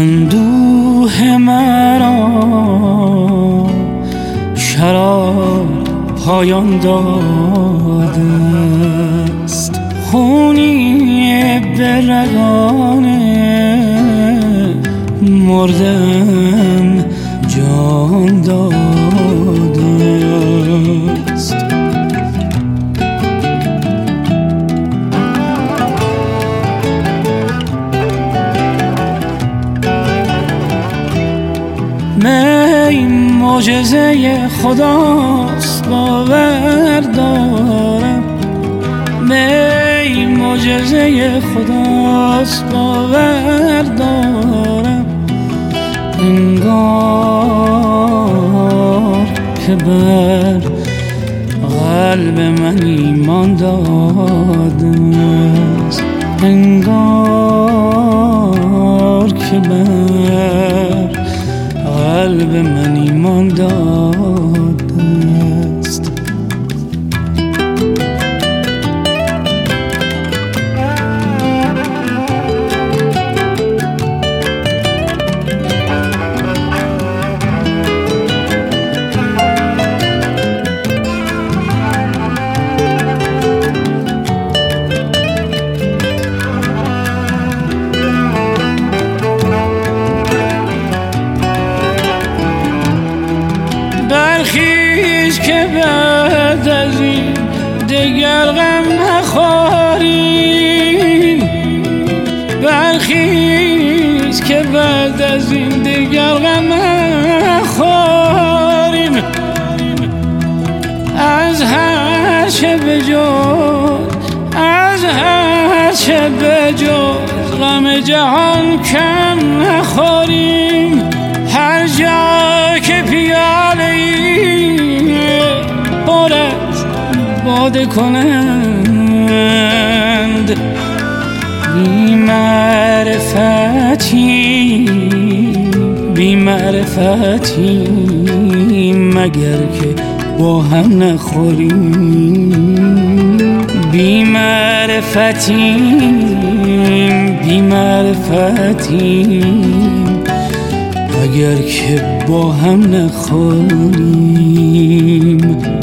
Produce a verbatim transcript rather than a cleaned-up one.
اندوه مرا شراب پایان داده است، خونی به رگان مردم جان داده است. می معجزه خداست باور دارم، می معجزه خداست باور دارم، انگار که بر قلب من ایمان داده است، انگار که بر قلب من ایمان داده است. برخیز که بعد از این دگر غم نخوریم، برخیز که بعد از این دگر غم نخوریم، از هر چه بجز از هر چه بجز غم جهان کم نخوریم، هر جا که پیاله پر از باده کنند، بی معرفتی بی معرفتی مگر که با هم نخوریم، بی معرفتی بی معرفتی اگر که با هم نخوریم.